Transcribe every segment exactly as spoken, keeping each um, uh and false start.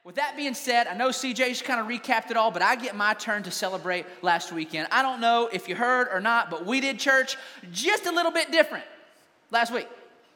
With that being said, I know C J's kind of recapped it all, but I get my turn to celebrate last weekend. I don't know if you heard or not, but we did church just a little bit different last week.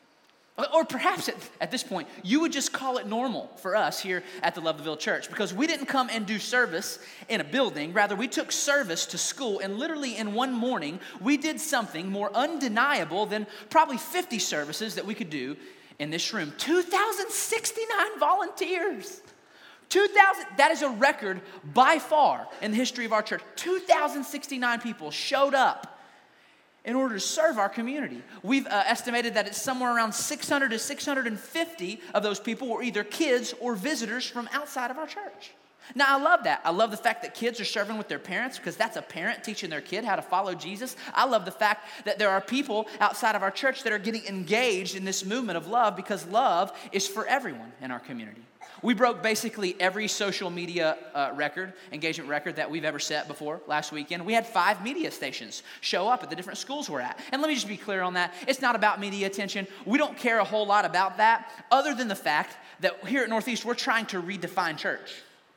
Or perhaps at, at this point, you would just call it normal for us here at the Loveville Church, because we didn't come and do service in a building. Rather, we took service to school, and literally in one morning, we did something more undeniable than probably fifty services that we could do in this room. two thousand sixty-nine volunteers. two thousand, that is a record by far in the history of our church. two thousand sixty-nine people showed up in order to serve our community. We've uh, estimated that it's somewhere around six hundred to six hundred fifty of those people were either kids or visitors from outside of our church. Now, I love that. I love the fact that kids are serving with their parents, because that's a parent teaching their kid how to follow Jesus. I love the fact that there are people outside of our church that are getting engaged in this movement of love, because love is for everyone in our community. We broke basically every social media uh, record, engagement record that we've ever set before last weekend. We had five media stations show up at the different schools we're at. And let me just be clear on that. It's not about media attention. We don't care a whole lot about that, other than the fact that here at Northeast, we're trying to redefine church.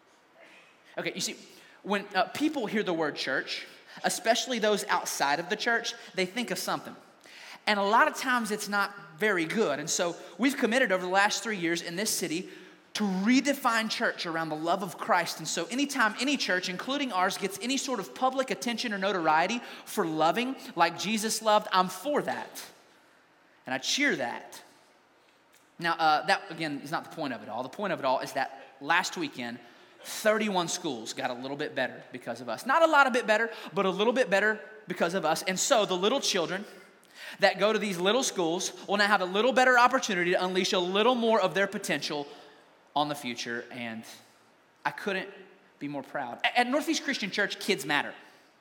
Okay, you see, when uh, people hear the word church, especially those outside of the church, they think of something. And a lot of times it's not very good. And so we've committed over the last three years in this city to redefine church around the love of Christ. And so anytime any church, including ours, gets any sort of public attention or notoriety for loving like Jesus loved, I'm for that. And I cheer that. Now, uh, that, again, is not the point of it all. The point of it all is that last weekend, thirty-one schools got a little bit better because of us. Not a lot of bit better, but a little bit better because of us. And so the little children that go to these little schools will now have a little better opportunity to unleash a little more of their potential on the future, and I couldn't be more proud. At Northeast Christian Church, kids matter.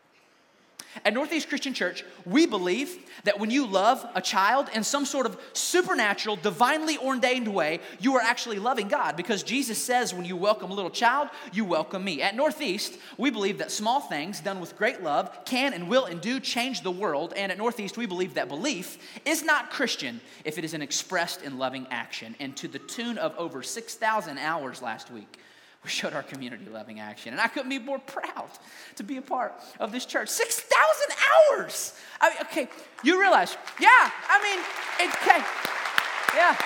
At Northeast Christian Church, we believe that when you love a child in some sort of supernatural, divinely ordained way, you are actually loving God, because Jesus says when you welcome a little child, you welcome me. At Northeast, we believe that small things done with great love can and will and do change the world, and at Northeast, we believe that belief is not Christian if it isn't expressed in loving action. And to the tune of over six thousand hours last week, we showed our community loving action. And I couldn't be more proud to be a part of this church. six thousand hours! I mean, okay, you realize, yeah, I mean, it, okay, yeah.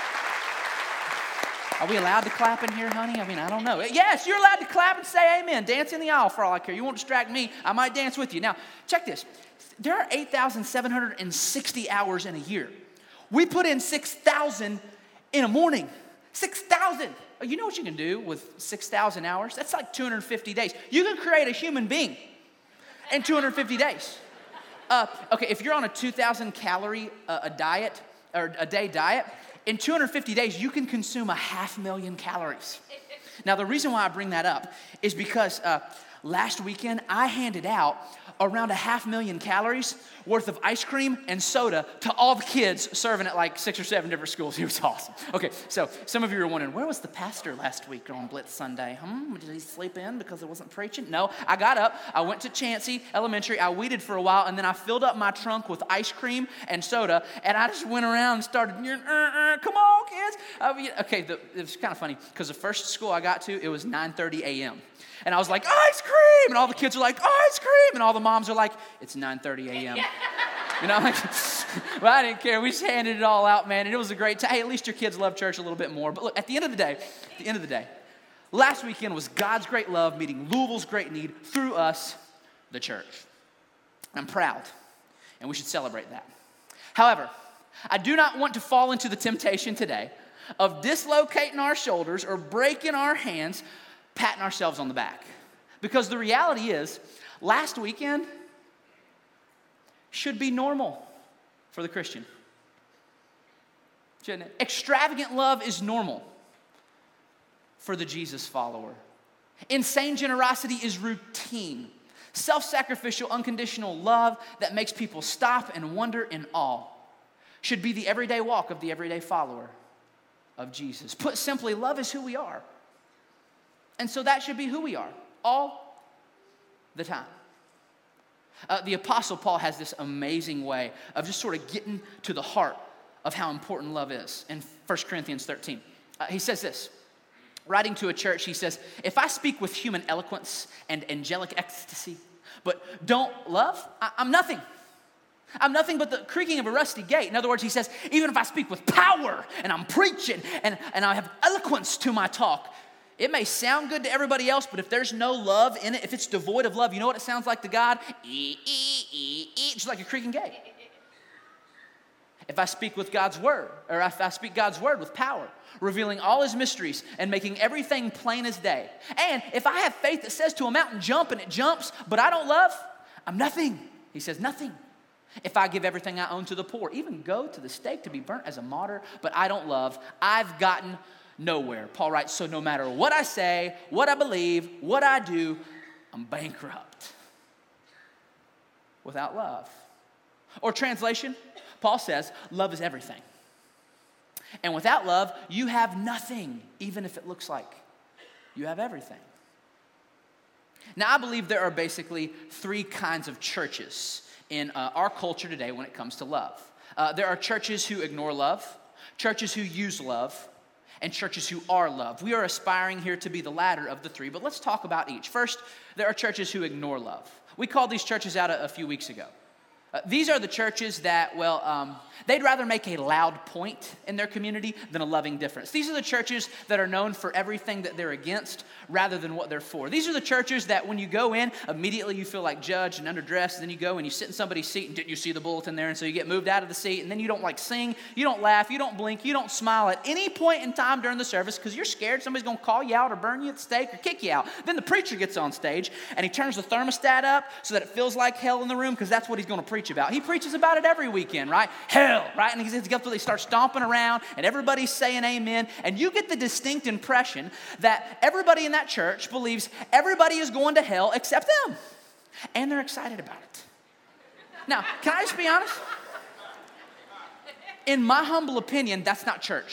Are we allowed to clap in here, honey? I mean, I don't know. Yes, you're allowed to clap and say amen. Dance in the aisle for all I care. You won't distract me. I might dance with you. Now, check this. There are eight thousand seven hundred sixty hours in a year. We put in six thousand in a morning. six thousand. You know what you can do with six thousand hours? That's like two hundred fifty days. You can create a human being in two hundred fifty days. Uh, okay, if you're on a two thousand calorie uh, a diet, or a day diet, in two hundred fifty days, you can consume a half million calories. Now, the reason why I bring that up is because uh, last weekend, I handed out around a half million calories worth of ice cream and soda to all the kids serving at like six or seven different schools. It was awesome. Okay, so some of you are wondering, where was the pastor last week on Blitz Sunday? Hmm, did he sleep in because it wasn't preaching? No, I got up, I went to Chancey Elementary, I weeded for a while, and then I filled up my trunk with ice cream and soda, and I just went around and started, uh, uh, come on, kids. I mean, okay, the, it was kind of funny, because the first school I got to, it was nine thirty a.m., and I was like, ice cream! And all the kids are like, ice cream! And all the moms are like, it's nine thirty a.m. You know, like, well, I didn't care. We just handed it all out, man. And it was a great time. Hey, at least your kids love church a little bit more. But look, at the end of the day, at the end of the day, last weekend was God's great love meeting Louisville's great need through us, the church. I'm proud, and we should celebrate that. However, I do not want to fall into the temptation today of dislocating our shoulders or breaking our hands, patting ourselves on the back. Because the reality is, last weekend should be normal for the Christian. Shouldn't it? Extravagant love is normal for the Jesus follower. Insane generosity is routine. Self-sacrificial, unconditional love that makes people stop and wonder in awe should be the everyday walk of the everyday follower of Jesus. Put simply, love is who we are. And so that should be who we are all the time. Uh, the Apostle Paul has this amazing way of just sort of getting to the heart of how important love is in First Corinthians thirteen. Uh, he says this, writing to a church, he says, if I speak with human eloquence and angelic ecstasy, but don't love, I- I'm nothing. I'm nothing but the creaking of a rusty gate. In other words, he says, even if I speak with power and I'm preaching and, and I have eloquence to my talk, it may sound good to everybody else, but if there's no love in it, if it's devoid of love, you know what it sounds like to God? E, e, e, e, just like a creaking gate. If I speak with God's word, or if I speak God's word with power, revealing all his mysteries and making everything plain as day. And if I have faith that says to a mountain, jump, and it jumps, but I don't love, I'm nothing. He says, nothing. If I give everything I own to the poor, even go to the stake to be burnt as a martyr, but I don't love, I've gotten nowhere. Paul writes, so no matter what I say, what I believe, what I do, I'm bankrupt without love. Or translation, Paul says, love is everything. And without love, you have nothing, even if it looks like you have everything. Now, I believe there are basically three kinds of churches in uh, our culture today when it comes to love. Uh, there are churches who ignore love, churches who use love, and churches who are love. We are aspiring here to be the latter of the three, but let's talk about each. First, there are churches who ignore love. We called these churches out a, a few weeks ago. Uh, these are the churches that, well, um, they'd rather make a loud point in their community than a loving difference. These are the churches that are known for everything that they're against rather than what they're for. These are the churches that when you go in, immediately you feel like judged and underdressed, and then you go and you sit in somebody's seat and didn't you see the bulletin there, and so you get moved out of the seat, and then you don't like sing, you don't laugh, you don't blink, you don't smile at any point in time during the service because you're scared somebody's going to call you out or burn you at the stake or kick you out. Then the preacher gets on stage and he turns the thermostat up so that it feels like hell in the room because that's what he's going to preach about. He preaches about it every weekend, right? Hell, right? And he gets up, they start stomping around and everybody's saying amen. And you get the distinct impression that everybody in that church believes everybody is going to hell except them. And they're excited about it. Now, can I just be honest? In my humble opinion, that's not church.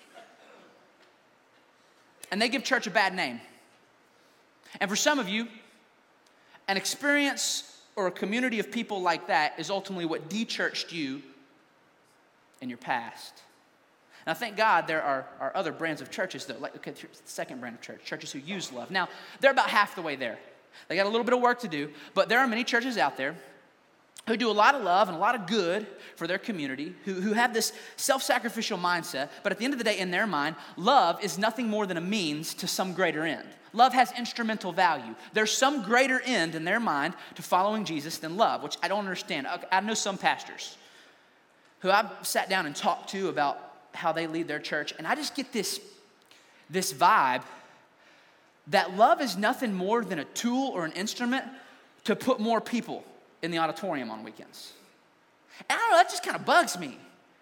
And they give church a bad name. And for some of you, an experience or a community of people like that is ultimately what de-churched you in your past. Now, thank God there are, are other brands of churches, though. Like, okay, here's the second brand of church, churches who use love. Now, they're about half the way there. They got a little bit of work to do, but there are many churches out there who do a lot of love and a lot of good for their community, who, who have this self-sacrificial mindset, but at the end of the day, in their mind, love is nothing more than a means to some greater end. Love has instrumental value. There's some greater end in their mind to following Jesus than love, which I don't understand. I know some pastors who I've sat down and talked to about how they lead their church, and I just get this, this vibe that love is nothing more than a tool or an instrument to put more people in the auditorium on weekends. And I don't know, that just kind of bugs me.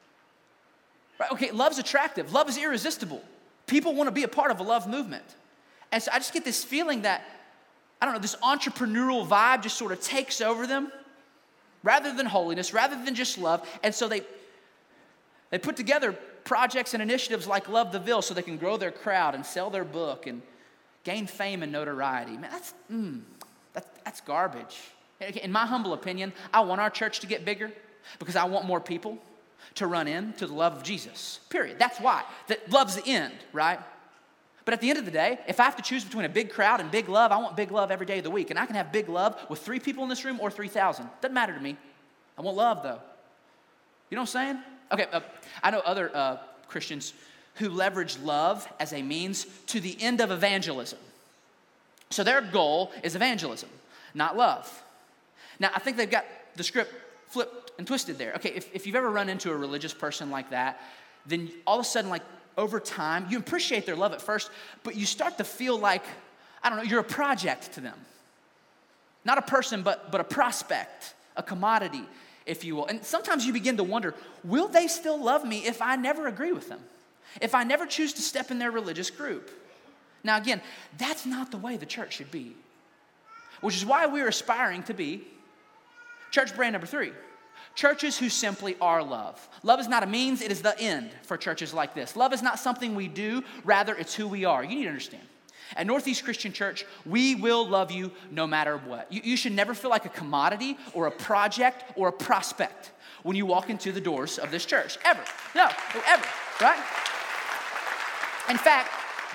Right? Okay, love's attractive. Love is irresistible. People want to be a part of a love movement. And so I just get this feeling that, I don't know, this entrepreneurial vibe just sort of takes over them rather than holiness, rather than just love. And so they they put together projects and initiatives like Love the Ville so they can grow their crowd and sell their book and gain fame and notoriety. Man, that's, mm, that's, that's garbage. In my humble opinion, I want our church to get bigger because I want more people to run in to the love of Jesus, period. That's why. That love's the end, right? But at the end of the day, if I have to choose between a big crowd and big love, I want big love every day of the week. And I can have big love with three people in this room or three thousand. Doesn't matter to me. I want love, though. You know what I'm saying? Okay, uh, I know other uh, Christians who leverage love as a means to the end of evangelism. So their goal is evangelism, not love. Now, I think they've got the script flipped and twisted there. Okay, if, if you've ever run into a religious person like that, then all of a sudden, like, over time, you appreciate their love at first, but you start to feel like, I don't know, you're a project to them. Not a person, but, but a prospect, a commodity, if you will. And sometimes you begin to wonder, will they still love me if I never agree with them? If I never choose to step in their religious group? Now again, that's not the way the church should be. Which is why we're aspiring to be church brand number three. Churches who simply are love. Love is not a means, it is the end for churches like this. Love is not something we do, rather it's who we are. You need to understand. At Northeast Christian Church, we will love you no matter what. You, you should never feel like a commodity or a project or a prospect when you walk into the doors of this church. Ever. No, ever, right? In fact,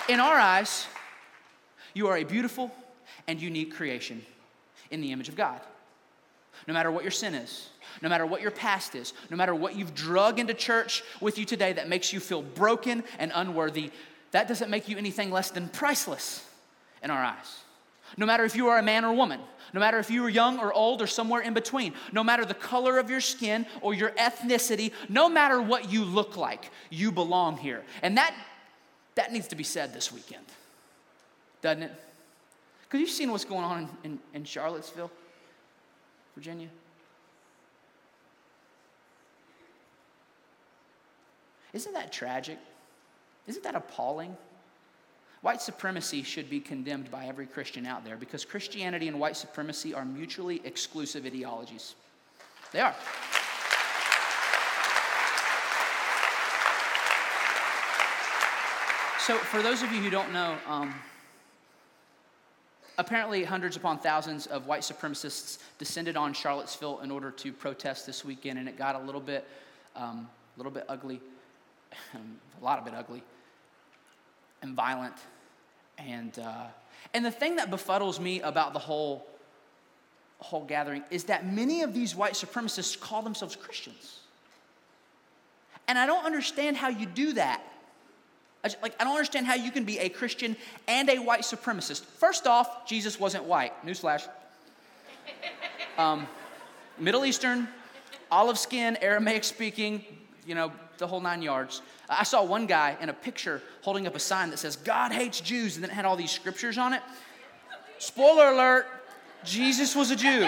In our eyes, you are a beautiful and unique creation in the image of God. No matter what your sin is, no matter what your past is, no matter what you've drug into church with you today that makes you feel broken and unworthy, that doesn't make you anything less than priceless in our eyes. No matter if you are a man or woman, no matter if you are young or old or somewhere in between, no matter the color of your skin or your ethnicity, no matter what you look like, you belong here. And that, that needs to be said this weekend, doesn't it? Because you've seen what's going on in, in, in Charlottesville, Virginia. Isn't that tragic? Isn't that appalling? White supremacy should be condemned by every Christian out there because Christianity and white supremacy are mutually exclusive ideologies. They are. So for those of you who don't know, um, apparently hundreds upon thousands of white supremacists descended on Charlottesville in order to protest this weekend, and it got a little bit, um, a little bit ugly, a lot of bit ugly, and violent. And uh, and the thing that befuddles me about the whole whole gathering is that many of these white supremacists call themselves Christians, and I don't understand how you do that. I just, like I don't understand how you can be a Christian and a white supremacist. First off, Jesus wasn't white. Newsflash. Um, Middle Eastern, olive skin, Aramaic speaking, you know, the whole nine yards. I saw one guy in a picture holding up a sign that says, God hates Jews, and then it had all these scriptures on it. Spoiler alert, Jesus was a Jew.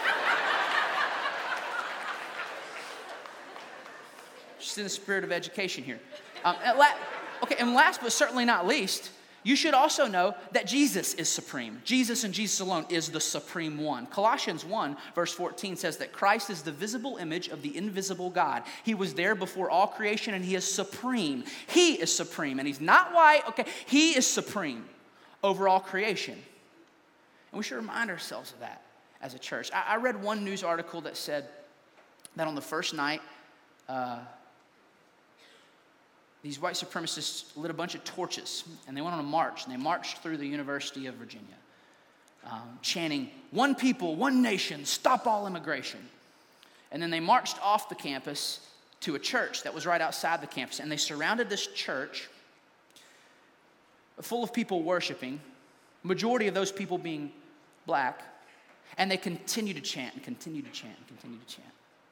Just in the spirit of education here. Um, and la- okay, and last but certainly not least, you should also know that Jesus is supreme. Jesus and Jesus alone is the supreme one. Colossians one, verse fourteen says that Christ is the visible image of the invisible God. He was there before all creation, and he is supreme. He is supreme, and he's not white. Okay, he is supreme over all creation. And we should remind ourselves of that as a church. I, I read one news article that said that on the first night, uh, these white supremacists lit a bunch of torches, and they went on a march, and they marched through the University of Virginia, um, chanting, one people, one nation, stop all immigration. And then they marched off the campus to a church that was right outside the campus, and they surrounded this church full of people worshiping, majority of those people being black, and they continued to chant and continued to chant and continued to chant.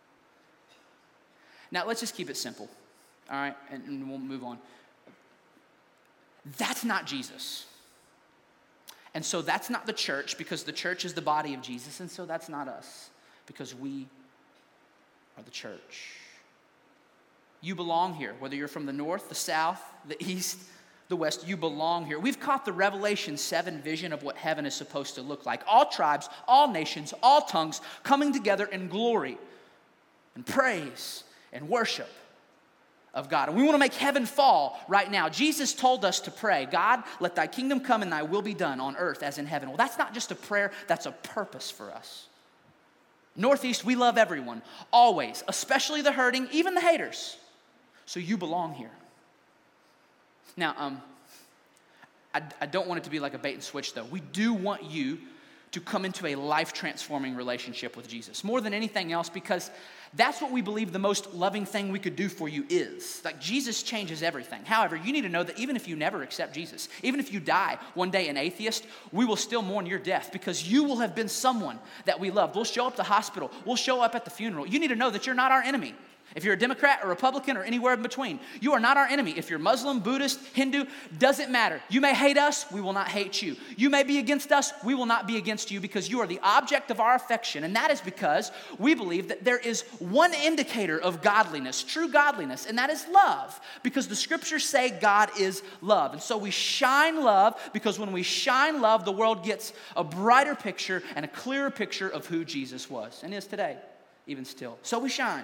Now, let's just keep it simple. All right, and, and we'll move on. That's not Jesus. And so that's not the church, because the church is the body of Jesus, and so that's not us, because we are the church. You belong here, whether you're from the north, the south, the east, the west, you belong here. We've caught the Revelation seven vision of what heaven is supposed to look like. All tribes, all nations, all tongues coming together in glory and praise and worship of God. And we want to make heaven fall right now. Jesus told us to pray, God, let thy kingdom come and thy will be done on earth as in heaven. Well, that's not just a prayer, that's a purpose for us. Northeast, we love everyone, always, especially the hurting, even the haters. So you belong here. Now, um, I, I don't want it to be like a bait and switch, though. We do want you to come into a life-transforming relationship with Jesus, more than anything else, because that's what we believe the most loving thing we could do for you is. Like, Jesus changes everything. However, you need to know that even if you never accept Jesus, even if you die one day an atheist, we will still mourn your death, because you will have been someone that we loved. We'll show up at the hospital. We'll show up at the funeral. You need to know that you're not our enemy. If you're a Democrat or Republican or anywhere in between, you are not our enemy. If you're Muslim, Buddhist, Hindu, doesn't matter. You may hate us, we will not hate you. You may be against us, we will not be against you, because you are the object of our affection. And that is because we believe that there is one indicator of godliness, true godliness, and that is love. Because the scriptures say God is love. And so we shine love, because when we shine love, the world gets a brighter picture and a clearer picture of who Jesus was and is today, even still. So we shine.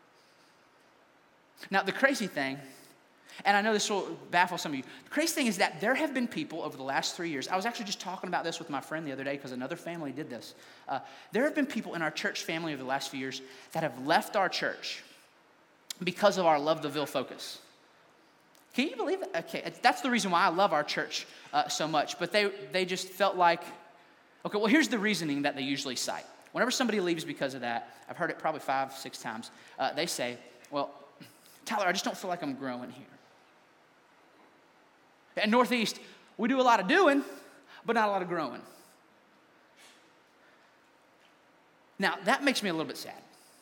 Now, the crazy thing, and I know this will baffle some of you, the crazy thing is that there have been people over the last three years, I was actually just talking about this with my friend the other day because another family did this. Uh, there have been people in our church family over the last few years that have left our church because of our Love the Ville focus. Can you believe that? Okay, that's the reason why I love our church uh, so much. But they, they just felt like, okay, well, here's the reasoning that they usually cite. Whenever somebody leaves because of that, I've heard it probably five, six times, uh, they say, well, Tyler, I just don't feel like I'm growing here. At Northeast, we do a lot of doing, but not a lot of growing. Now, that makes me a little bit sad.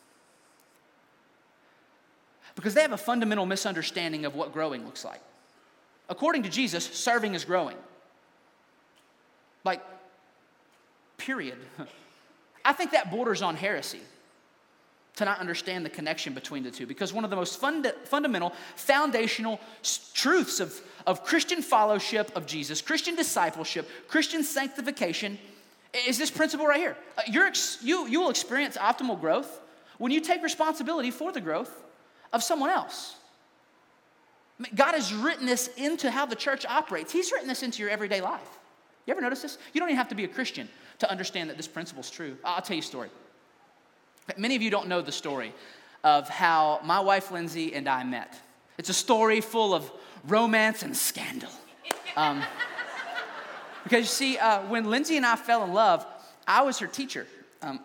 Because they have a fundamental misunderstanding of what growing looks like. According to Jesus, serving is growing. Like, period. I think that borders on heresy to not understand the connection between the two. Because one of the most funda- fundamental, foundational s- truths of, of Christian fellowship of Jesus, Christian discipleship, Christian sanctification, is this principle right here. Uh, you're ex- you, you will experience optimal growth when you take responsibility for the growth of someone else. I mean, God has written this into how the church operates. He's written this into your everyday life. You ever notice this? You don't even have to be a Christian to understand that this principle is true. I'll tell you a story. Many of you don't know the story of how my wife Lindsay and I met. It's a story full of romance and scandal. Um, because you see, uh, when Lindsay and I fell in love, I was her teacher. Um,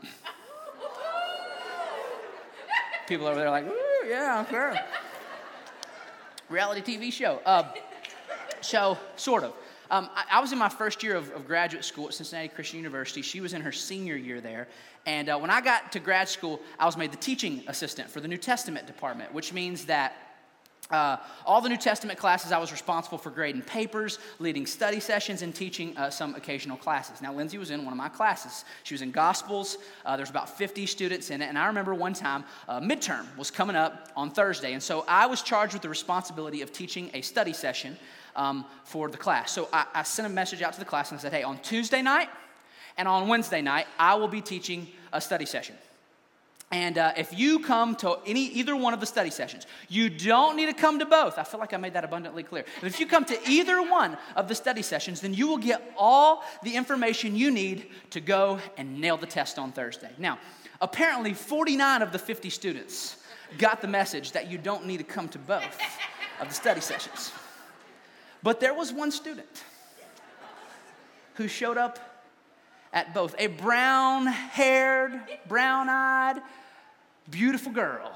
people over there are like, ooh, yeah, sure. Reality T V show. Uh, so, sort of. Um, I, I was in my first year of, of graduate school at Cincinnati Christian University. She was in her senior year there. And uh, when I got to grad school, I was made the teaching assistant for the New Testament department, which means that uh, all the New Testament classes, I was responsible for grading papers, leading study sessions, and teaching uh, some occasional classes. Now, Lindsay was in one of my classes. She was in Gospels. Uh, There's about fifty students in it. And I remember one time, uh, midterm was coming up on Thursday. And so I was charged with the responsibility of teaching a study session um, for the class. So I, I sent a message out to the class and I said, hey, on Tuesday night and on Wednesday night, I will be teaching a study session. And uh, if you come to any either one of the study sessions, you don't need to come to both. I feel like I made that abundantly clear. But if you come to either one of the study sessions, then you will get all the information you need to go and nail the test on Thursday. Now, apparently forty-nine of the fifty students got the message that you don't need to come to both of the study sessions. But there was one student who showed up at both. A brown-haired, brown-eyed, beautiful girl.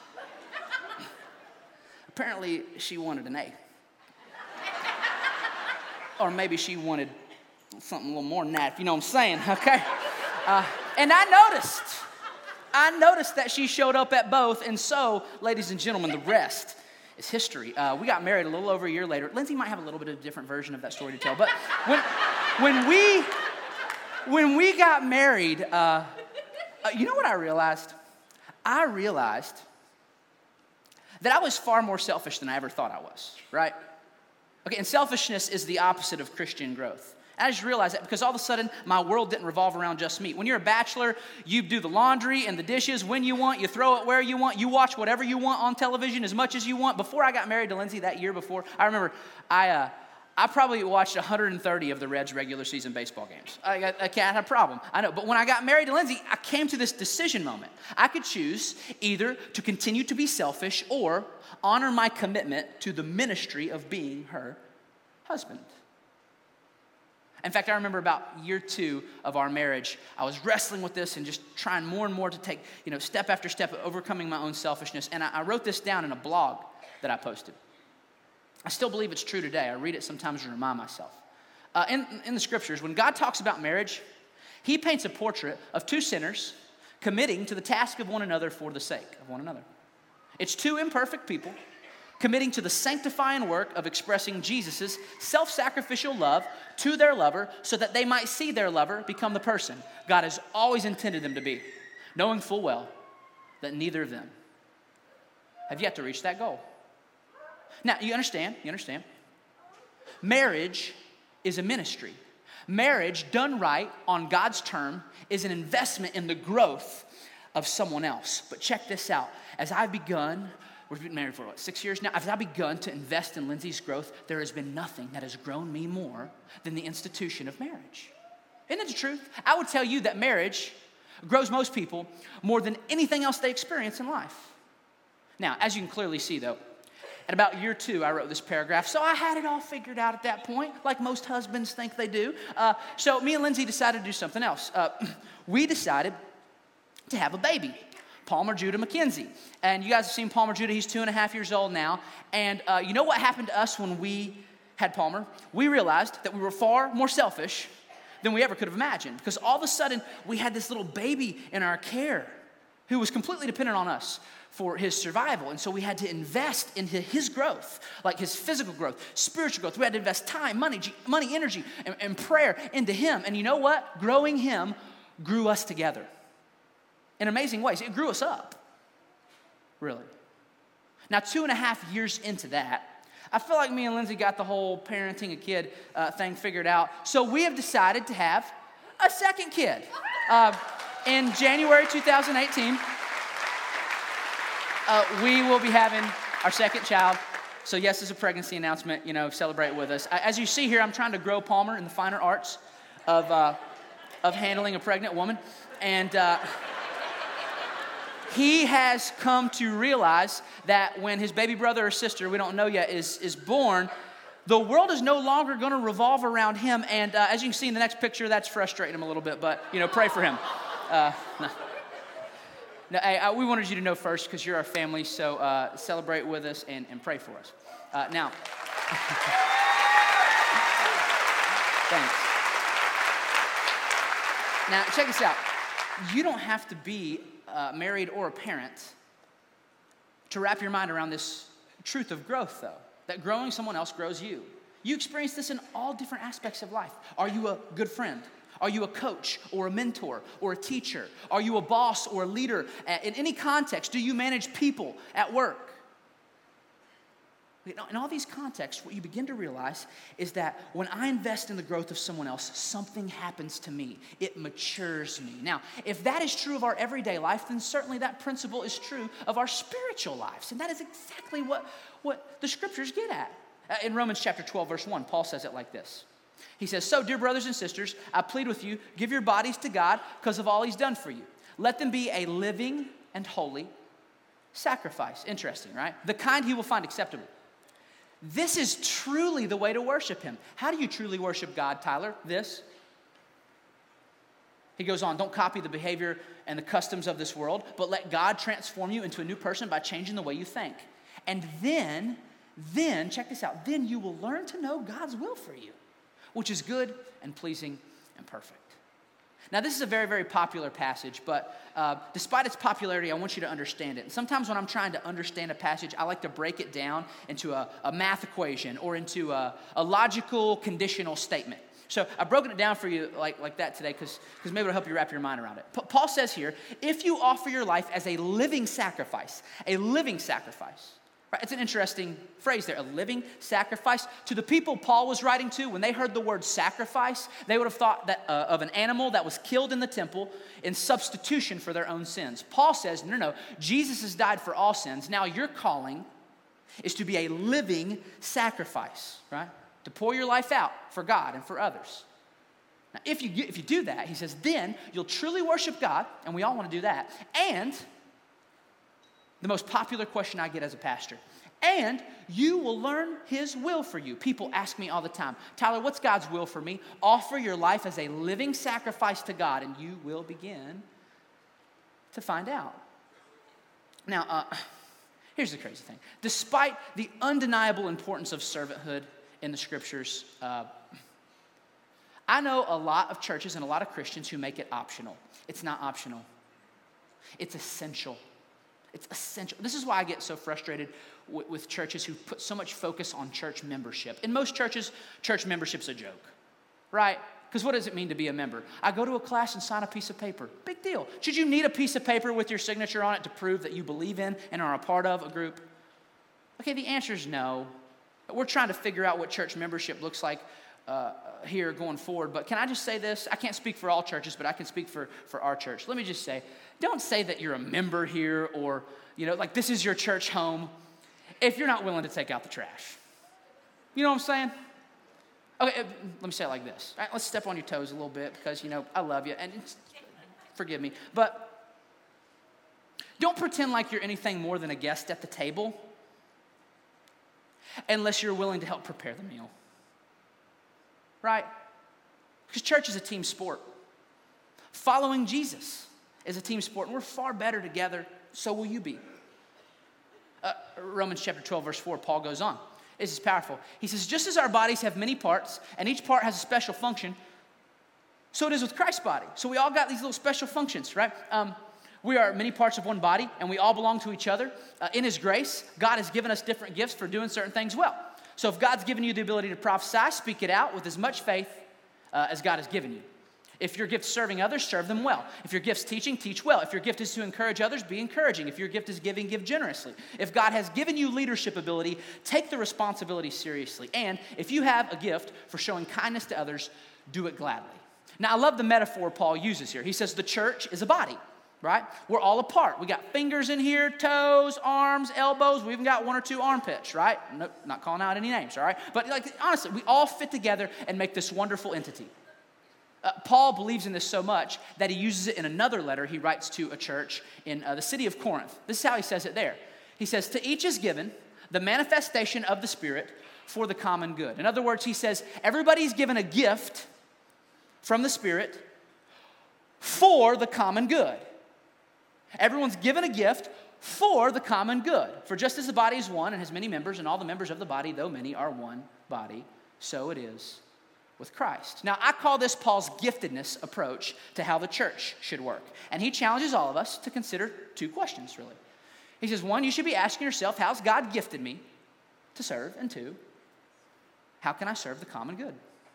Apparently, she wanted an A. Or maybe she wanted something a little more than that, if you know what I'm saying, okay? Uh, and I noticed, I noticed that she showed up at both, and so, ladies and gentlemen, the rest is history. Uh, we got married a little over a year later. Lindsay might have a little bit of a different version of that story to tell, but when, when we... When we got married, uh, uh, you know what I realized? I realized that I was far more selfish than I ever thought I was, right? Okay, and selfishness is the opposite of Christian growth. I just realized that because all of a sudden, my world didn't revolve around just me. When you're a bachelor, you do the laundry and the dishes when you want, you throw it where you want, you watch whatever you want on television as much as you want. Before I got married to Lindsay that year before, I remember I... Uh, I probably watched one hundred thirty of the Reds regular season baseball games. I, I, I can't have a problem. I know. But when I got married to Lindsay, I came to this decision moment. I could choose either to continue to be selfish or honor my commitment to the ministry of being her husband. In fact, I remember about year two of our marriage, I was wrestling with this and just trying more and more to take, you know, step after step, overcoming my own selfishness. And I, I wrote this down in a blog that I posted. I still believe it's true today. I read it sometimes to remind myself. Uh, in, in the scriptures, when God talks about marriage, he paints a portrait of two sinners committing to the task of one another for the sake of one another. It's two imperfect people committing to the sanctifying work of expressing Jesus' self-sacrificial love to their lover so that they might see their lover become the person God has always intended them to be, knowing full well that neither of them have yet to reach that goal. Now, you understand, you understand. Marriage is a ministry. Marriage done right on God's term is an investment in the growth of someone else. But check this out. As I've begun, we've been married for what, six years now? As I've begun to invest in Lindsay's growth, there has been nothing that has grown me more than the institution of marriage. Isn't it the truth? I would tell you that marriage grows most people more than anything else they experience in life. Now, as you can clearly see, though, At about year two, I wrote this paragraph. So I had it all figured out at that point, like most husbands think they do. Uh, so me and Lindsay decided to do something else. Uh, we decided to have a baby, Palmer Judah McKenzie. And you guys have seen Palmer Judah. He's two and a half years old now. And uh, you know what happened to us when we had Palmer? We realized that we were far more selfish than we ever could have imagined. Because all of a sudden, we had this little baby in our care who was completely dependent on us for his survival. And so we had to invest into his growth, like his physical growth, spiritual growth. We had to invest time, money, money, energy, and, and prayer into him. And you know what? Growing him grew us together in amazing ways. It grew us up, really. Now, two and a half years into that, I feel like me and Lindsay got the whole parenting a kid uh, thing figured out. So we have decided to have a second kid. Uh, in January two thousand eighteen, uh, we will be having our second child. So yes, it's a pregnancy announcement, you know, celebrate with us. As you see here, I'm trying to grow Palmer in the finer arts of, uh, of handling a pregnant woman. And uh, he has come to realize that when his baby brother or sister, we don't know yet, is, is born, the world is no longer going to revolve around him. And uh, as you can see in the next picture, that's frustrating him a little bit, but, you know, pray for him. Uh, no. No, hey, uh, we wanted you to know first because you're our family, so uh, celebrate with us and, and pray for us. Uh, now, thanks. Now, check this out. You don't have to be uh, married or a parent to wrap your mind around this truth of growth, though, that growing someone else grows you. You experience this in all different aspects of life. Are you a good friend? Are you a coach or a mentor or a teacher? Are you a boss or a leader? In any context, do you manage people at work? In all these contexts, what you begin to realize is that when I invest in the growth of someone else, something happens to me. It matures me. Now, if that is true of our everyday life, then certainly that principle is true of our spiritual lives. And that is exactly what, what the scriptures get at. In Romans chapter twelve, verse one, Paul says it like this. He says, so, dear brothers and sisters, I plead with you, give your bodies to God because of all he's done for you. Let them be a living and holy sacrifice. Interesting, right? The kind he will find acceptable. This is truly the way to worship him. How do you truly worship God, Tyler? This. He goes on, don't copy the behavior and the customs of this world, but let God transform you into a new person by changing the way you think. And then, then, check this out, then you will learn to know God's will for you, which is good and pleasing and perfect. Now, this is a very, very popular passage, but uh, despite its popularity, I want you to understand it. And sometimes when I'm trying to understand a passage, I like to break it down into a, a math equation or into a, a logical conditional statement. So I've broken it down for you like, like that today because maybe it'll help you wrap your mind around it. P- Paul says here, if you offer your life as a living sacrifice, a living sacrifice, right? It's an interesting phrase there, a living sacrifice. To the people Paul was writing to, when they heard the word sacrifice, they would have thought that uh, of an animal that was killed in the temple in substitution for their own sins. Paul says, no, no, Jesus has died for all sins. Now your calling is to be a living sacrifice, right? To pour your life out for God and for others. Now, if you, if you do that, he says, then you'll truly worship God, and we all want to do that, and the most popular question I get as a pastor. And you will learn his will for you. People ask me all the time, Tyler, what's God's will for me? Offer your life as a living sacrifice to God, and you will begin to find out. Now, uh, here's the crazy thing. Despite the undeniable importance of servanthood in the scriptures, uh, I know a lot of churches and a lot of Christians who make it optional. It's not optional. It's essential. It's essential. This is why I get so frustrated with, with churches who put so much focus on church membership. In most churches, church membership's a joke, right? Because what does it mean to be a member? I go to a class and sign a piece of paper. Big deal. Should you need a piece of paper with your signature on it to prove that you believe in and are a part of a group? Okay, the answer is no. We're trying to figure out what church membership looks like uh, here going forward. But can I just say this? I can't speak for all churches, but I can speak for, for our church. Let me just say, don't say that you're a member here or, you know, like this is your church home if you're not willing to take out the trash. You know what I'm saying? Okay, let me say it like this. All right, let's step on your toes a little bit because, you know, I love you and it's, forgive me. But don't pretend like you're anything more than a guest at the table unless you're willing to help prepare the meal. Right? Because church is a team sport. Following Jesus is a team sport, and we're far better together, so will you be. Uh, Romans chapter twelve, verse four, Paul goes on. This is powerful. He says, just as our bodies have many parts, and each part has a special function, so it is with Christ's body. So we all got these little special functions, right? Um, we are many parts of one body, and we all belong to each other. Uh, in his grace, God has given us different gifts for doing certain things well. So if God's given you the ability to prophesy, speak it out with as much faith uh, as God has given you. If your gift is serving others, serve them well. If your gift's teaching, teach well. If your gift is to encourage others, be encouraging. If your gift is giving, give generously. If God has given you leadership ability, take the responsibility seriously. And if you have a gift for showing kindness to others, do it gladly. Now, I love the metaphor Paul uses here. He says the church is a body, right? We're all a part. We got fingers in here, toes, arms, elbows. We even got one or two armpits, right? Nope, not calling out any names, all right? But like honestly, we all fit together and make this wonderful entity. Uh, Paul believes in this so much that he uses it in another letter he writes to a church in uh, the city of Corinth. This is how he says it there. He says, to each is given the manifestation of the Spirit for the common good. In other words, he says, everybody's given a gift from the Spirit for the common good. Everyone's given a gift for the common good. For just as the body is one and has many members, and all the members of the body, though many, are one body, so it is with Christ. Now, I call this Paul's giftedness approach to how the church should work. And he challenges all of us to consider two questions, really. He says, one, you should be asking yourself, how's God gifted me to serve? And two, how can I serve the common good?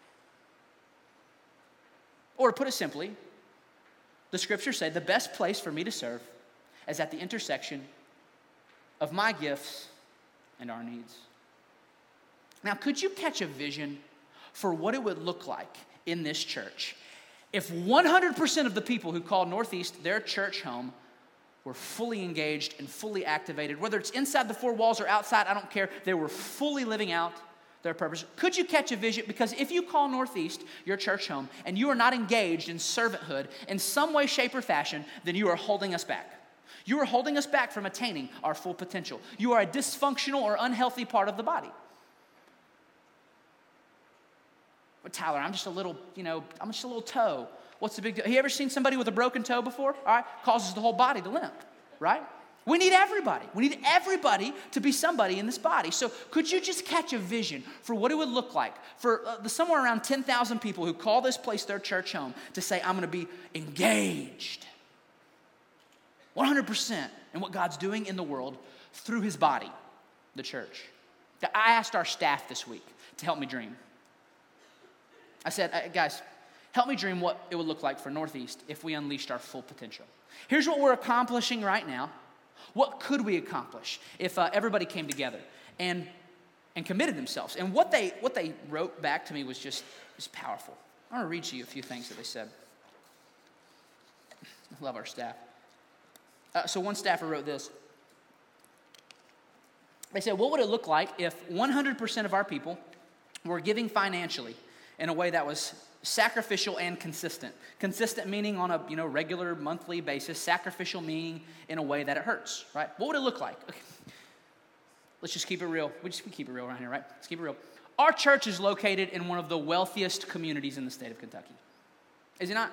Or to put it simply, the scriptures say the best place for me to serve is at the intersection of my gifts and our needs. Now, could you catch a vision for what it would look like in this church if one hundred percent of the people who call Northeast their church home were fully engaged and fully activated, whether it's inside the four walls or outside, I don't care, they were fully living out their purpose? Could you catch a vision? Because if you call Northeast your church home and you are not engaged in servanthood in some way, shape, or fashion, then you are holding us back. You are holding us back from attaining our full potential. You are a dysfunctional or unhealthy part of the body. But Tyler, I'm just a little, you know, I'm just a little toe. What's the big deal? Have you ever seen somebody with a broken toe before? All right, causes the whole body to limp, right? We need everybody. We need everybody to be somebody in this body. So could you just catch a vision for what it would look like for uh, the somewhere around ten thousand people who call this place their church home to say, I'm going to be engaged one hundred percent in what God's doing in the world through his body, the church. I asked our staff this week to help me dream. I said, guys, help me dream what it would look like for Northeast if we unleashed our full potential. Here's what we're accomplishing right now. What could we accomplish if uh, everybody came together and and committed themselves? And what they what they wrote back to me was just was powerful. I want to read to you a few things that they said. I love our staff. Uh, so one staffer wrote this. They said, what would it look like if one hundred percent of our people were giving financially in a way that was sacrificial and consistent? Consistent meaning on a you know regular monthly basis. Sacrificial meaning in a way that it hurts, right? What would it look like? Okay. Let's just keep it real. We just keep it real around here, right? Let's keep it real. Our church is located in one of the wealthiest communities in the state of Kentucky. Is it not?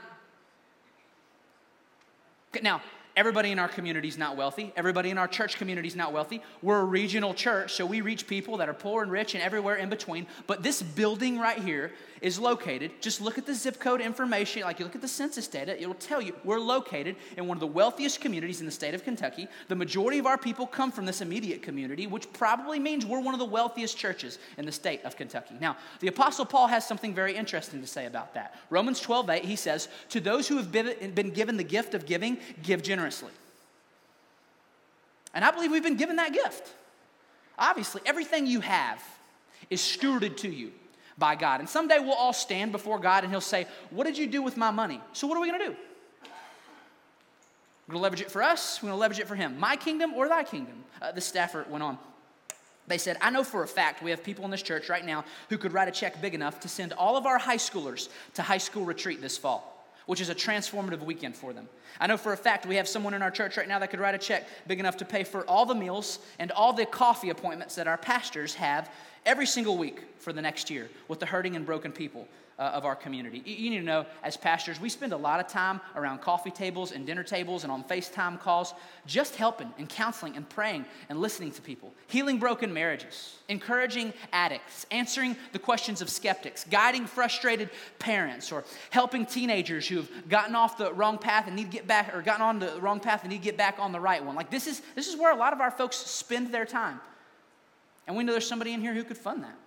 Now, everybody in our community is not wealthy. Everybody in our church community is not wealthy. We're a regional church, so we reach people that are poor and rich and everywhere in between. But this building right here is located, just look at the zip code information, like you look at the census data, it'll tell you we're located in one of the wealthiest communities in the state of Kentucky. The majority of our people come from this immediate community, which probably means we're one of the wealthiest churches in the state of Kentucky. Now, the Apostle Paul has something very interesting to say about that. Romans twelve eight, he says, to those who have been, been given the gift of giving, give generously. And I believe we've been given that gift. Obviously, everything you have is stewarded to you by God. And someday we'll all stand before God and he'll say, what did you do with my money? So what are we going to do? We're going to leverage it for us. We're going to leverage it for him. My kingdom or thy kingdom? Uh, the staffer went on. They said, I know for a fact we have people in this church right now who could write a check big enough to send all of our high schoolers to high school retreat this fall. which is a transformative weekend for them. I know for a fact we have someone in our church right now that could write a check big enough to pay for all the meals and all the coffee appointments that our pastors have every single week for the next year with the hurting and broken people uh, of our community. You, you need to know, as pastors, we spend a lot of time around coffee tables and dinner tables and on FaceTime calls just helping and counseling and praying and listening to people, healing broken marriages, encouraging addicts, answering the questions of skeptics, guiding frustrated parents, or helping teenagers who have gotten off the wrong path and need to get back, or gotten on the wrong path and need to get back on the right one. Like this is this is where a lot of our folks spend their time. And we know there's somebody in here who could fund that.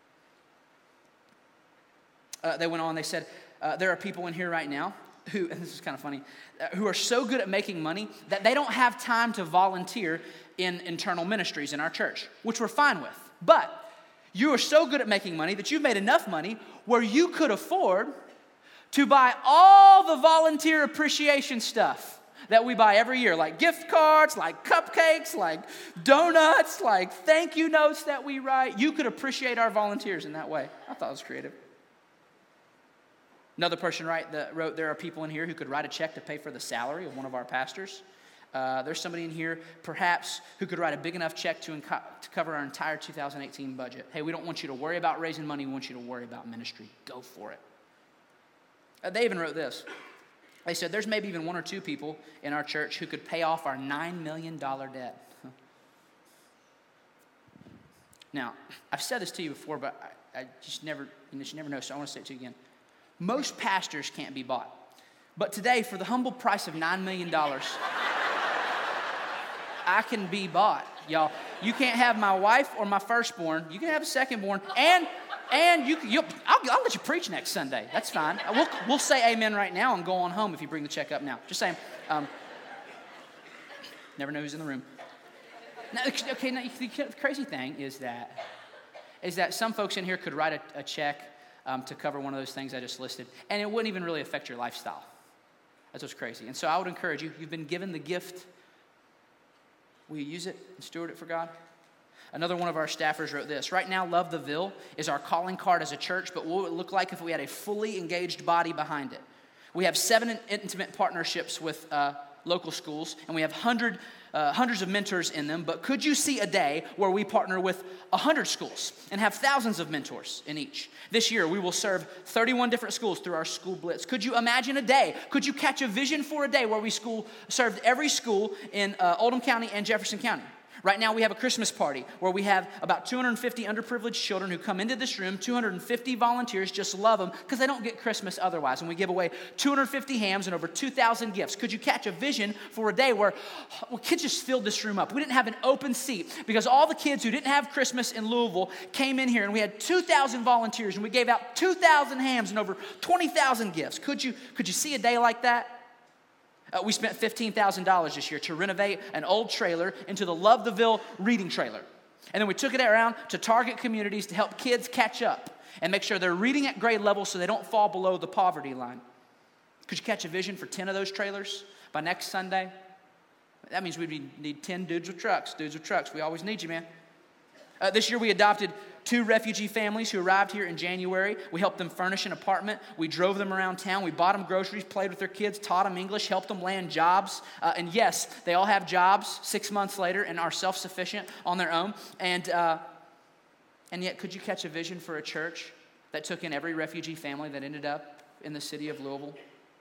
Uh, they went on, they said, uh, there are people in here right now who, and this is kind of funny, uh, who are so good at making money that they don't have time to volunteer in internal ministries in our church, which we're fine with. But you are so good at making money that you've made enough money where you could afford to buy all the volunteer appreciation stuff that we buy every year, like gift cards, like cupcakes, like donuts, like thank you notes that we write. You could appreciate our volunteers in that way. I thought it was creative. Another person write, that wrote, there are people in here who could write a check to pay for the salary of one of our pastors. Uh, there's somebody in here, perhaps, who could write a big enough check to, inco- to cover our entire two thousand eighteen budget. Hey, we don't want you to worry about raising money. We want you to worry about ministry. Go for it. Uh, they even wrote this. They said, there's maybe even one or two people in our church who could pay off our nine million dollars debt. Now, I've said this to you before, but I, I just never, you just never know, so I want to say it to you again. Most pastors can't be bought. But today, for the humble price of nine million dollars, I can be bought, y'all. You can't have my wife or my firstborn. You can have a secondborn. And and you, you I'll, I'll let you preach next Sunday. That's fine. We'll, we'll say amen right now and go on home if you bring the check up now. Just saying. Um, never know who's in the room. Now, okay, now, the crazy thing is that, is that some folks in here could write a, a check Um, to cover one of those things I just listed, and it wouldn't even really affect your lifestyle. That's what's crazy. And so I would encourage you, you've been given the gift. Will you use it and steward it for God? Another one of our staffers wrote this. Right now, Love the Ville is our calling card as a church, but what would it look like if we had a fully engaged body behind it? We have seven intimate partnerships with uh, local schools, and we have hundred, uh, hundreds of mentors in them, but could you see a day where we partner with one hundred schools and have thousands of mentors in each? This year, we will serve thirty-one different schools through our school blitz. Could you imagine a day? Could you catch a vision for a day where we school served every school in uh, Oldham County and Jefferson County? Right now, we have a Christmas party where we have about two hundred fifty underprivileged children who come into this room. two hundred fifty volunteers just love them because they don't get Christmas otherwise. And we give away two hundred fifty hams and over two thousand gifts. Could you catch a vision for a day where well, kids just filled this room up? We didn't have an open seat because all the kids who didn't have Christmas in Louisville came in here, and we had two thousand volunteers, and we gave out two thousand hams and over twenty thousand gifts. Could you, could you see a day like that? Uh, we spent fifteen thousand dollars this year to renovate an old trailer into the Love the Ville reading trailer. And then we took it around to target communities to help kids catch up and make sure they're reading at grade level so they don't fall below the poverty line. Could you catch a vision for ten of those trailers by next Sunday? That means we need ten dudes with trucks. Dudes with trucks, we always need you, man. Uh, this year we adopted two refugee families who arrived here in January. We helped them furnish an apartment. We drove them around town. We bought them groceries, played with their kids, taught them English, helped them land jobs. Uh, and yes, they all have jobs six months later and are self-sufficient on their own. And, uh, and yet, could you catch a vision for a church that took in every refugee family that ended up in the city of Louisville?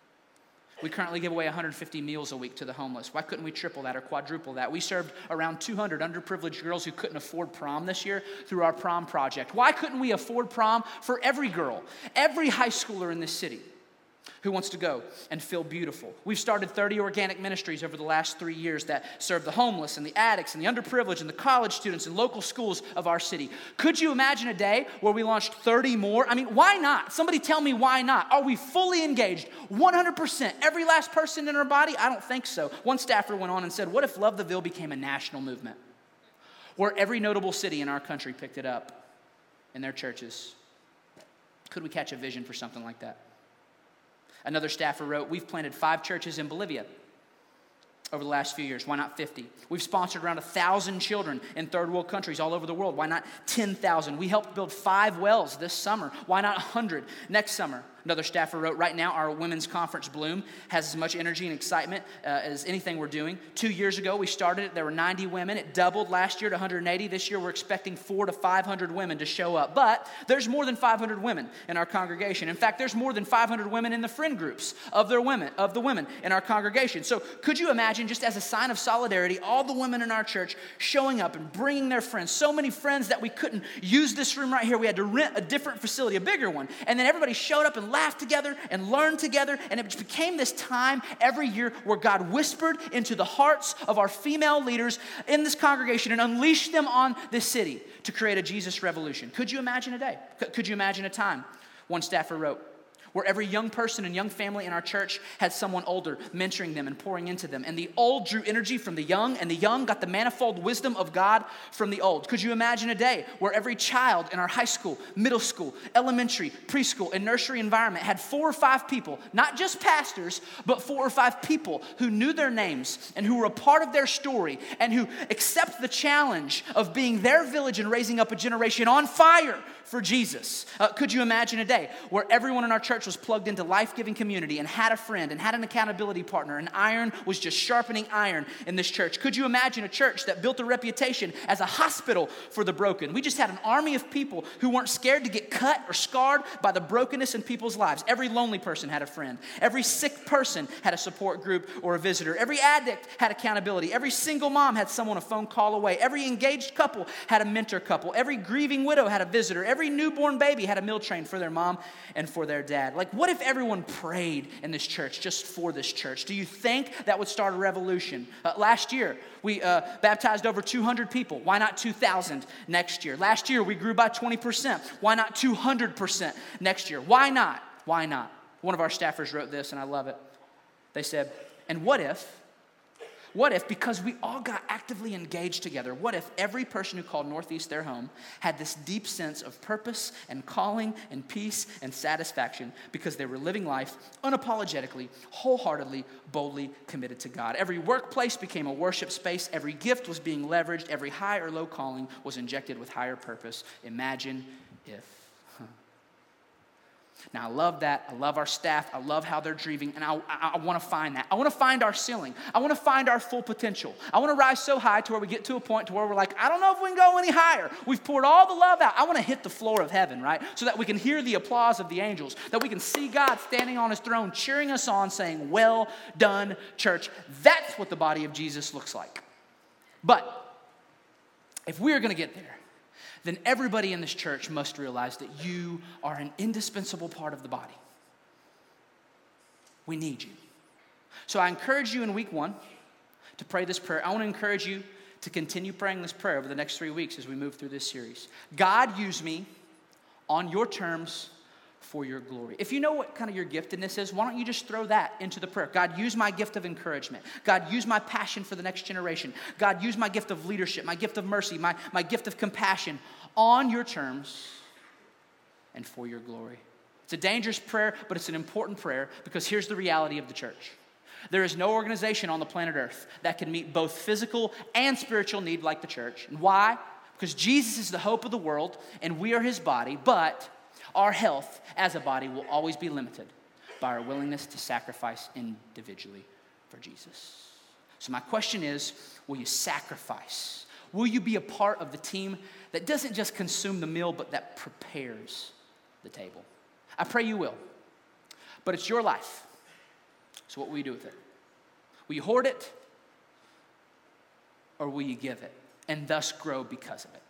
We currently give away one hundred fifty meals a week to the homeless. Why couldn't we triple that or quadruple that? We served around two hundred underprivileged girls who couldn't afford prom this year through our prom project. Why couldn't we afford prom for every girl, every high schooler in this city who wants to go and feel beautiful? We've started thirty organic ministries over the last three years that serve the homeless and the addicts and the underprivileged and the college students and local schools of our city. Could you imagine a day where we launched thirty more? I mean, why not? Somebody tell me why not? Are we fully engaged? one hundred percent. Every last person in our body? I don't think so. One staffer went on and said, what if Love the Ville became a national movement where every notable city in our country picked it up in their churches? Could we catch a vision for something like that? Another staffer wrote, we've planted five churches in Bolivia over the last few years. Why not fifty? We've sponsored around one thousand children in third world countries all over the world. Why not ten thousand? We helped build five wells this summer. Why not one hundred next summer? Another staffer wrote, right now our women's conference Bloom has as much energy and excitement uh, as anything we're doing. Two years ago we started it, there were ninety women. It doubled last year to one hundred eighty. This year we're expecting four to five hundred women to show up. But there's more than five hundred women in our congregation. In fact, there's more than five hundred women in the friend groups of their women, of the women in our congregation. So could you imagine, just as a sign of solidarity, all the women in our church showing up and bringing their friends, so many friends that we couldn't use this room right here. We had to rent a different facility, a bigger one. And then everybody showed up and laughed together and learned together, and it became this time every year where God whispered into the hearts of our female leaders in this congregation and unleashed them on this city to create a Jesus revolution. Could you imagine a day? Could you imagine a time? One staffer wrote, where every young person and young family in our church had someone older mentoring them and pouring into them. And the old drew energy from the young, and the young got the manifold wisdom of God from the old. Could you imagine a day where every child in our high school, middle school, elementary, preschool, and nursery environment had four or five people, not just pastors, but four or five people who knew their names and who were a part of their story and who accept the challenge of being their village and raising up a generation on fire for Jesus? Uh, could you imagine a day where everyone in our church was plugged into life-giving community and had a friend and had an accountability partner, and iron was just sharpening iron in this church? Could you imagine a church that built a reputation as a hospital for the broken? We just had an army of people who weren't scared to get cut or scarred by the brokenness in people's lives. Every lonely person had a friend. Every sick person had a support group or a visitor. Every addict had accountability. Every single mom had someone a phone call away. Every engaged couple had a mentor couple. Every grieving widow had a visitor. Every newborn baby had a meal train for their mom and for their dad. Like, what if everyone prayed in this church just for this church? Do you think that would start a revolution? Uh, last year, we uh, baptized over two hundred people. Why not two thousand next year? Last year, we grew by twenty percent. Why not two hundred percent next year? Why not? Why not? One of our staffers wrote this, and I love it. They said, and what if, What if, because we all got actively engaged together, what if every person who called Northeast their home had this deep sense of purpose and calling and peace and satisfaction because they were living life unapologetically, wholeheartedly, boldly committed to God? Every workplace became a worship space. Every gift was being leveraged. Every high or low calling was injected with higher purpose. Imagine if. Now, I love that. I love our staff. I love how they're dreaming, and I, I, I want to find that. I want to find our ceiling. I want to find our full potential. I want to rise so high to where we get to a point to where we're like, I don't know if we can go any higher. We've poured all the love out. I want to hit the floor of heaven, right? So that we can hear the applause of the angels, that we can see God standing on his throne, cheering us on, saying, well done, church. That's what the body of Jesus looks like. But if we're going to get there, then everybody in this church must realize that you are an indispensable part of the body. We need you. So I encourage you in week one to pray this prayer. I want to encourage you to continue praying this prayer over the next three weeks as we move through this series. God, use me on your terms for your glory. If you know what kind of your giftedness is, why don't you just throw that into the prayer? God, use my gift of encouragement. God, use my passion for the next generation. God, use my gift of leadership, my gift of mercy, my, my gift of compassion on your terms and for your glory. It's a dangerous prayer, but it's an important prayer because here's the reality of the church. There is no organization on the planet Earth that can meet both physical and spiritual need like the church. And why? Because Jesus is the hope of the world and we are his body, but our health as a body will always be limited by our willingness to sacrifice individually for Jesus. So my question is, will you sacrifice? Will you be a part of the team that doesn't just consume the meal, but that prepares the table? I pray you will. But it's your life. So what will you do with it? Will you hoard it? Or will you give it and thus grow because of it?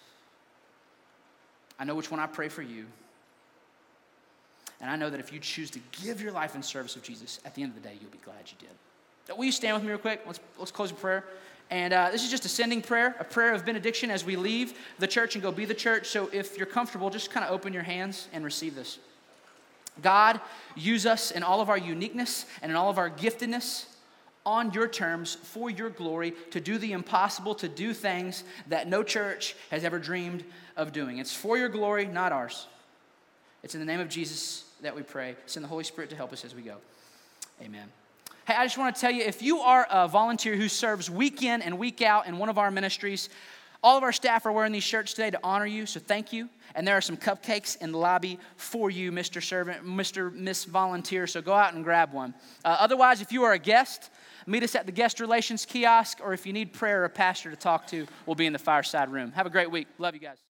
I know which one I pray for you. And I know that if you choose to give your life in service of Jesus, at the end of the day, you'll be glad you did. Will you stand with me real quick? Let's, let's close in prayer. And uh, this is just a sending prayer, a prayer of benediction as we leave the church and go be the church. So if you're comfortable, just kind of open your hands and receive this. God, use us in all of our uniqueness and in all of our giftedness on your terms for your glory, to do the impossible, to do things that no church has ever dreamed of doing. It's for your glory, not ours. It's in the name of Jesus that we pray. Send the Holy Spirit to help us as we go. Amen. Hey, I just want to tell you, if you are a volunteer who serves week in and week out in one of our ministries, All of our staff are wearing these shirts today to honor you, so thank you. And there are some cupcakes in the lobby for you, Mister Servant, Mister Miss Volunteer, so go out and grab one. Uh, otherwise, if you are a guest, meet us at the guest relations kiosk, or if you need prayer or a pastor to talk to, we'll be in the fireside room. Have a great week. Love you guys.